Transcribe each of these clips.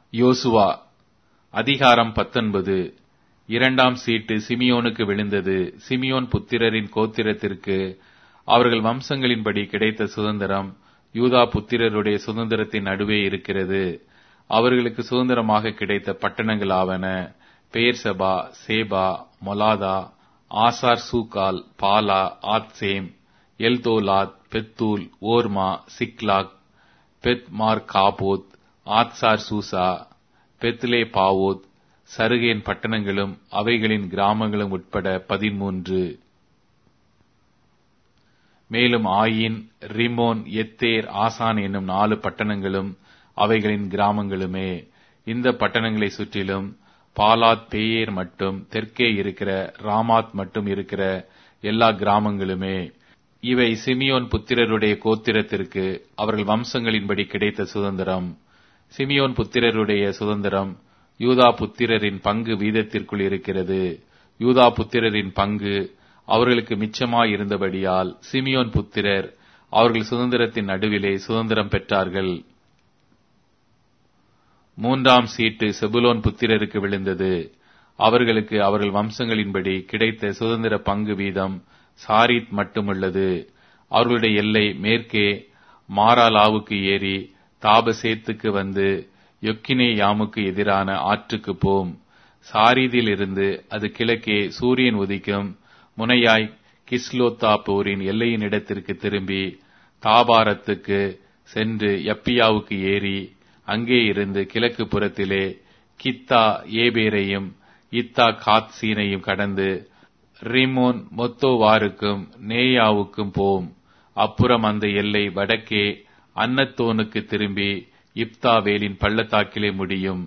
யோசுவா அதிகாரம் 19. இரண்டாம் சீட்டு சிமியோனுக்கு விழுந்தது. சிமியோன் புத்திரரின் கோத்திரத்திற்கு அவர்கள் வம்சங்களின்படி கிடைத்த சுதந்திரம் யூதா புத்திரருடைய சுதந்திரத்தின் நடுவே இருக்கிறது. அவர்களுக்கு சுதந்திரமாக கிடைத்த பட்டணங்களாவன பெயர்சபா, சேபா, மொலாதா, ஆசார் சூகால், பாலா, ஆத்சேம், எல்தோலாத், பெத்தூல், ஓர்மா, சிக்லாக், பெத் மார் காபோத், ஆத்சார் சூசா, பெத்லே பாவோத், சருகேன் பட்டணங்களும் அவைகளின் கிராமங்களும் உட்பட 13. மேலும் ஆயின், ரிமோன், எத்தேர், ஆசான் என்னும் 4 பட்டணங்களும் அவைகளின் கிராமங்களுமே. இந்த பட்டணங்களை சுற்றிலும் பாலாத் பேயேர் மட்டும் தெற்கே இருக்கிற ராமாத் மட்டும் இருக்கிற எல்லா கிராமங்களுமே. இவை சிமியோன் புத்திரருடைய கோத்திரத்திற்கு அவர்கள் வம்சங்களின்படி கிடைத்த சுதந்திரம். சிமியோன் புத்திரருடைய சுதந்திரம் யூதா புத்திரரின் பங்கு வீதத்திற்குள் இருக்கிறது. யூதா புத்திரரின் பங்கு அவர்களுக்கு மிச்சமாயிருந்தபடியால் சிமியோன் புத்திரர் அவர்கள் சுதந்திரத்தின் நடுவிலே சுதந்திரம் பெற்றார்கள். மூன்றாம் சீட்டு செபுலோன் புத்திரருக்கு விழுந்தது. அவர்களுக்கு அவர்கள் வம்சங்களின்படி கிடைத்த சுதந்திர பங்கு வீதம் சாரீத் மட்டுமுள்ளது. அவர்களுடைய எல்லை மேற்கே மாராலாவுக்கு ஏறி தாபசேத்துக்கு வந்து யொக்கினே யாமுக்கு எதிரான ஆற்றுக்கு போம். சாரீதில் இருந்து அது கிழக்கே சூரியன் உதிக்கும் முனையாய் கிஸ்லோத்தாபோரின் எல்லையின் இடத்திற்கு திரும்பி தாபாரத்துக்கு சென்று யப்பியாவுக்கு ஏறி அங்கே இருந்து கிழக்கு புறத்திலே கித்தா ஏபேரையும் இத்தா காத்சீனையும் கடந்து ரிமோன் மொத்தோவாருக்கும் நேயாவுக்கும் போம். அப்புறம் அந்த எல்லை வடக்கே அன்னத்தோனுக்கு திரும்பி இப்தாவேலின் பள்ளத்தாக்கிலே முடியும்.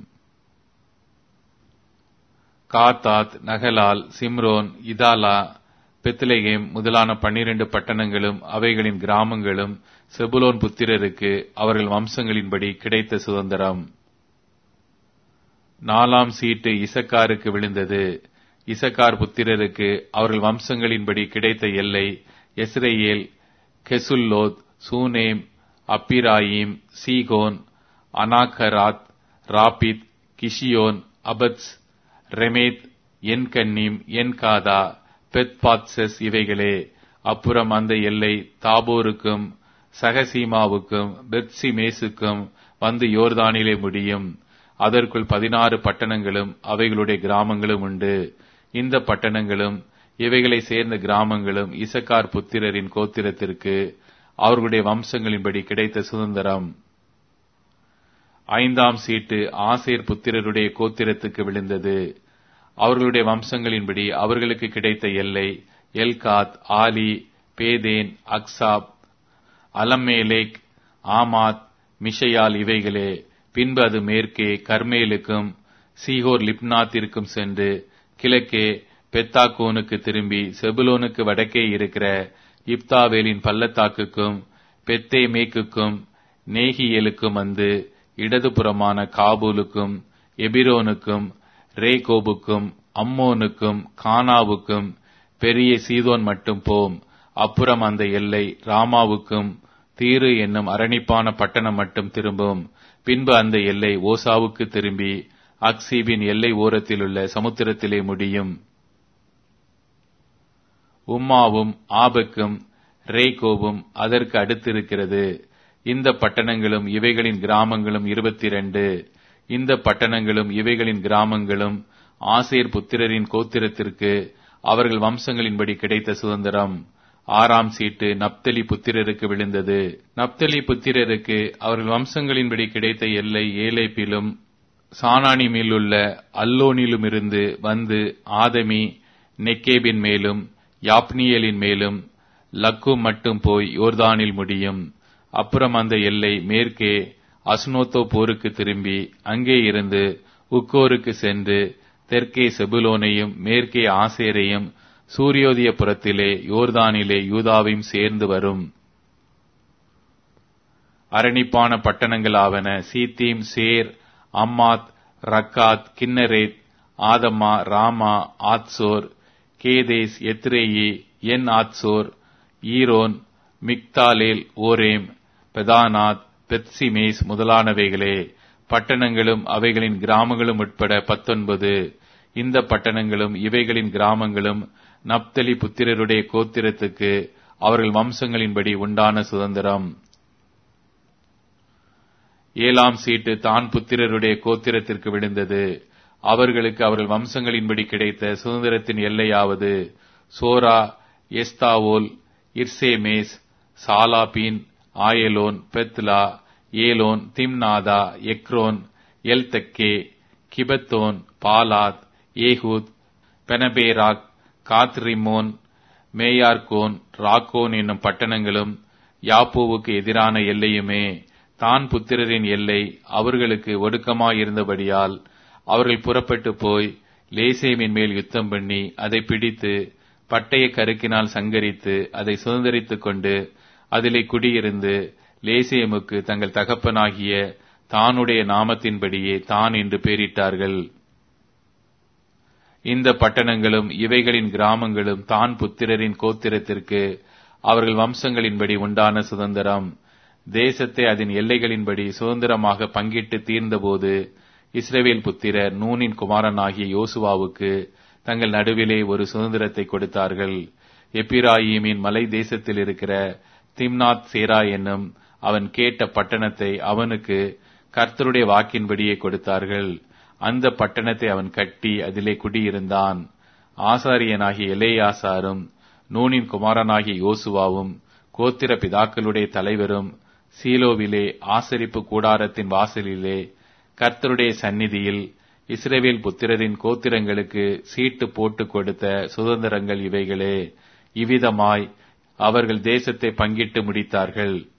காத்தாத், நகலால், சிம்ரோன், இதாலா, பெத்லெகேம் முதலான 12 பட்டணங்களும் அவைகளின் கிராமங்களும் செபுலோன் புத்திரருக்கு அவர்கள் வம்சங்களின்படி கிடைத்த சுதந்திரம். நாலாம் சீட்டு இசக்காருக்கு விழுந்தது. இசக்கார் புத்திரருக்கு அவர்கள் வம்சங்களின்படி கிடைத்த எல்லை எஸ்ரேல், கெசுல்லோத், சூனேம், அப்பிராயிம், சீகோன், அனாகராத், ராபித், கிஷியோன், அபத்ஸ், ரெமேத், என்கன்னீம், என்காதா, பெத்பாத்சஸ் இவைகளே. அப்புறம் அந்த எல்லை தாபோருக்கும் சகசீமாவுக்கும் பெத்சிமேசுக்கும் வந்து யோர்தானிலே முடியும். அதற்குள் 16 பட்டணங்களும் அவைகளுடைய கிராமங்களும் உண்டு. இந்த பட்டணங்களும் இவைகளை சேர்ந்த கிராமங்களும் இசக்கார் புத்திரரின் கோத்திரத்திற்கு அவர்களுடைய வம்சங்களின்படி கிடைத்த சுதந்திரம். ஐந்தாம் சீட்டு ஆசேர் புத்திரருடைய கோத்திரத்துக்கு விழுந்தது. அவர்களுடைய வம்சங்களின்படி அவர்களுக்கு கிடைத்த எல்லை எல்காத், ஆலி, பேதேன், அக்சாப், அலம்மேலேக், ஆமாத், மிஷையால் இவைகளே. பின்பு அது மேற்கே கர்மேலுக்கும் சீகோர் லிப்னாத்திற்கும் சென்று கிழக்கே பெத்தாக்கோனுக்கு திரும்பி செபுலோனுக்கு வடக்கே இருக்கிற இப்தாவேலின் பள்ளத்தாக்குக்கும் பெத்தேமேக்குக்கும் நேகியேலுக்கும் வந்து இடதுபுறமான காபூலுக்கும் எபிரோனுக்கும் ரேகோபுக்கும் அம்மோனுக்கும் கானாவுக்கும் பெரிய சீதோன் மட்டும் போம். அப்புறம் அந்த எல்லை ராமாவுக்கும் தீரு என்னும் அரணிப்பான பட்டணம் மட்டும் திரும்பும். பின்பு அந்த எல்லை ஓசாவுக்கு திரும்பி அக்சீபின் எல்லை ஓரத்திலுள்ள சமுத்திரத்திலே முடியும். உம்மாவும் ஆபக்கும் ரேகோவும் அதற்கு அடுத்திருக்கிறது. இந்த பட்டணங்களும் இவைகளின் கிராமங்களும் 22. இந்த பட்டணங்களும் இவைகளின் கிராமங்களும் ஆசேர் புத்திரரின் கோத்திரத்திற்கு அவர்கள் வம்சங்களின்படி கிடைத்த சுதந்திரம். ஆறாம் சீட்டு நப்தலி புத்திரருக்கு விழுந்தது. நப்தலி புத்திரருக்கு அவர்கள் வம்சங்களின்படி கிடைத்த எல்லை ஏலேப்பிலும் சானானிமிலுள்ள அல்லோனிலுமிருந்து வந்து ஆதமி, நெக்கேபின் மேலும் யாப்னியலின் மேலும் லக்கும் மட்டும் போய் யோர்தானில் முடியும். அப்புறம் அந்த எல்லை மேற்கே அஸ்னோத்தோ போருக்கு திரும்பி அங்கே இருந்து உக்கோருக்கு சென்று தெற்கே செபுலோனையும் மேற்கே ஆசேரையும் சூரியோதய புறத்திலே யோர்தானிலே யூதாவையும் சேர்ந்து வரும். அரணிப்பான பட்டணங்களாவன சீத்தீம், சேர், அம்மாத், ரக்காத், கின்னரேத், ஆதமா, ராமா, ஆத்சோர், கேதேஸ், எத்ரேயி, என் ஆத்சோர், ஈரோன், மிக்தாலேல், ஓரேம், பெதானாத், பெத்சிமேஸ் முதலானவைகளே. பட்டணங்களும் அவைகளின் கிராமங்களும் உட்பட 19. இந்த பட்டணங்களும் இவைகளின் கிராமங்களும் நப்தலி புத்திரருடைய கோத்திரத்துக்கு அவர்கள் வம்சங்களின்படி உண்டான சுதந்திரம். 7ஆம் சீட்டு தான் புத்திரருடைய கோத்திரத்திற்கு விழுந்தது. அவர்களுக்கு அவர்கள் வம்சங்களின்படி கிடைத்த சுதந்திரத்தின் எல்லையாவது Zorah, Eshtaol, Irshemesh, Shaalabbin, Ajalon, Jethlah, Elon, Thimnathah, Ekron, Eltekeh, Gibbethon, Baalath, Jehud, Beneberak, Gathrimmon, Mejarkon, Rakkon என்னும் பட்டணங்களும் யாப்போவுக்கு எதிரான எல்லையுமே. தான் புத்திரரின் எல்லை அவர்களுக்கு ஒடுக்கமாயிருந்தபடியால் அவர்கள் புறப்பட்டு போய் லேசேமின் மேல் யுத்தம் பண்ணி அதை பிடித்து பட்டய கருக்கினால் சங்கரித்து அதை சுதந்தரித்துக் கொண்டு அதிலே குடியிருந்து லேசேமுக்கு தங்கள் தகப்பனாகிய தானுடைய நாமத்தின்படியே தான் என்று பெயரிட்டார்கள். இந்த பட்டணங்களும் இவைகளின் கிராமங்களும் தான் புத்திரரின் கோத்திரத்திற்கு அவர்கள் வம்சங்களின்படி உண்டான சுதந்திரம். தேசத்தை அதன் எல்லைகளின்படி சுதந்திரமாக பங்கிட்டு தீர்ந்தபோது இஸ்ரவேல் புத்திரர் நூனின் குமாரனாகிய யோசுவாவுக்கு தங்கள் நடுவிலே ஒரு சுதந்திரத்தை கொடுத்தார்கள். எப்பிராயீமின் மலை தேசத்தில் இருக்கிற திம்னாத் சேரா என்னும் அவன் கேட்ட பட்டணத்தை அவனுக்கு கர்த்தருடைய வாக்கின்படியே கொடுத்தார்கள். அந்த பட்டணத்தை அவன் கட்டி அதிலே குடியிருந்தான். ஆசாரியனாகிய எலேயாசாரும் நூனின் குமாரனாகிய யோசுவாவும் கோத்திர பிதாக்களுடைய தலைவரும் சீலோவிலே ஆசரிப்பு கூடாரத்தின் வாசலிலே கர்த்தருடைய சந்நிதியில் இஸ்ரவேல் புத்திரரின் கோத்திரங்களுக்கு சீட்டு போட்டு கொடுத்த சுதந்திரங்கள் இவைகளே. இவ்விதமாய் அவர்கள் தேசத்தை பங்கிட்டு முடித்தார்கள்.